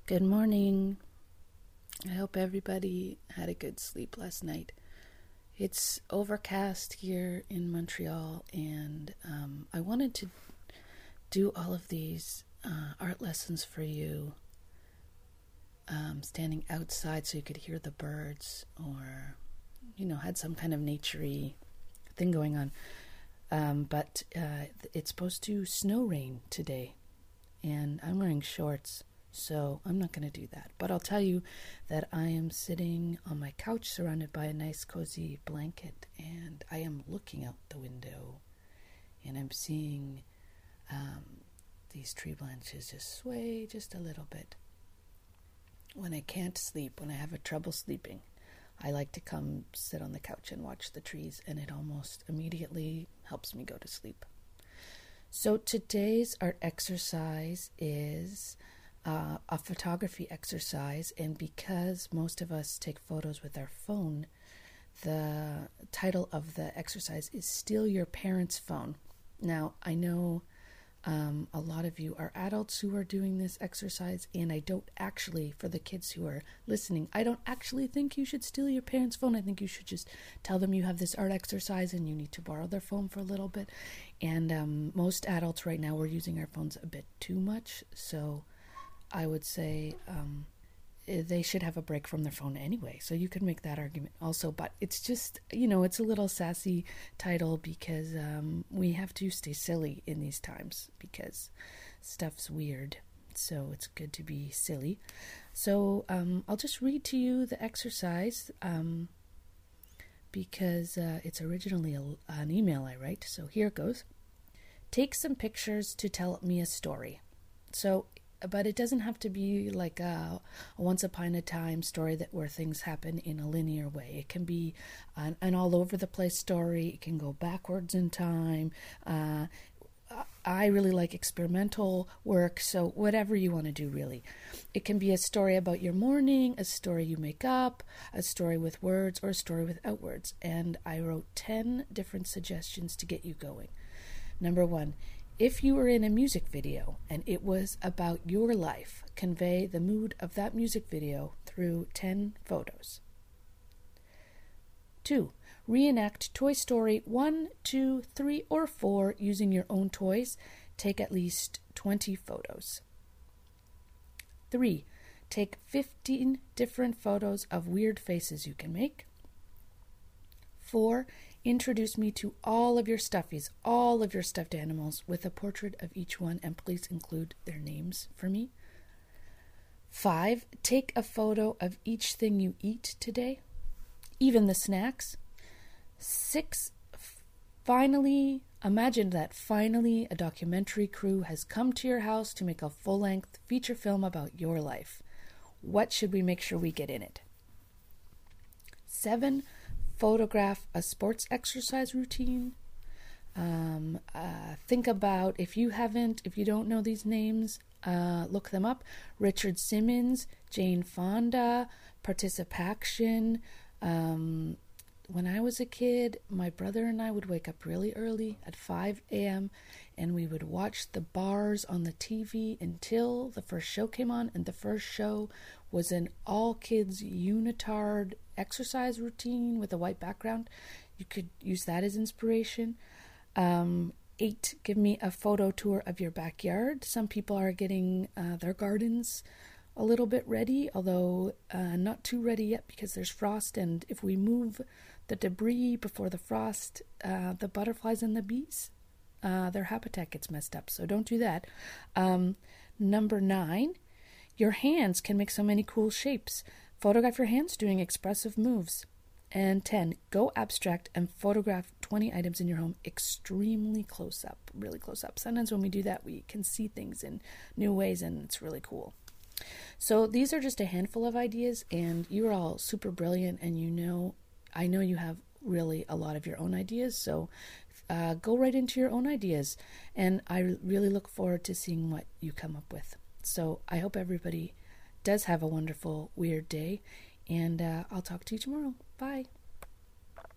Good morning. I hope everybody had a good sleep last night. It's overcast here in Montreal, and I wanted to do all of these art lessons for you, standing outside so you could hear the birds, or, had some kind of naturey thing going on. But it's supposed to snow rain today, and I'm wearing shorts. So I'm not going to do that. But I'll tell you that I am sitting on my couch surrounded by a nice cozy blanket, and I am looking out the window, and I'm seeing these tree branches just sway just a little bit. When I can't sleep, when I have trouble sleeping, I like to come sit on the couch and watch the trees, and it almost immediately helps me go to sleep. So today's art exercise is a photography exercise, and because most of us take photos with our phone, the title of the exercise is Steal Your Parents' Phone. Now, I know a lot of you are adults who are doing this exercise, and I don't actually, for the kids who are listening, I don't actually think you should steal your parents' phone. I think you should just tell them you have this art exercise and you need to borrow their phone for a little bit. And most adults right now, we're using our phones a bit too much, so I would say they should have a break from their phone anyway. So you could make that argument also. But it's just, it's a little sassy title because we have to stay silly in these times because stuff's weird. So it's good to be silly. So I'll just read to you the exercise because it's originally an email I write. So here it goes. Take some pictures to tell me a story. But it doesn't have to be like a once upon a time story where things happen in a linear way. It can be an all over the place story. It can go backwards in time. I really like experimental work, so whatever you want to do, really. It can be a story about your morning, a story you make up, a story with words, or a story without words. And I wrote 10 different suggestions to get you going. Number 1. If you were in a music video and it was about your life, convey the mood of that music video through 10 photos. 2. Reenact Toy Story 1, 2, 3, or 4 using your own toys. Take at least 20 photos. 3. Take 15 different photos of weird faces you can make. 4. Introduce me to all of your stuffies, all of your stuffed animals, with a portrait of each one, and please include their names for me. 5. Take a photo of each thing you eat today, even the snacks. 6. Finally, imagine that finally a documentary crew has come to your house to make a full-length feature film about your life. What should we make sure we get in it? 7. Photograph a sports exercise routine. Think about, if you don't know these names, look them up. Richard Simmons, Jane Fonda, Participation. When I was a kid, my brother and I would wake up really early at 5 a.m. and we would watch the bars on the TV until the first show came on, and the first show was an all-kids unitard exercise routine with a white background. You could use that as inspiration. 8, give me a photo tour of your backyard. Some people are getting their gardens a little bit ready, although not too ready yet because there's frost, and if we move the debris before the frost, the butterflies and the bees, their habitat gets messed up, so don't do that. Number 9, your hands can make so many cool shapes. Photograph your hands doing expressive moves. And 10, go abstract and photograph 20 items in your home extremely close up, really close up. Sometimes when we do that, we can see things in new ways, and it's really cool. So these are just a handful of ideas, and you're all super brilliant, and I know you have really a lot of your own ideas, so go right into your own ideas, and I really look forward to seeing what you come up with. So I hope everybody does have a wonderful, weird day, and I'll talk to you tomorrow. Bye.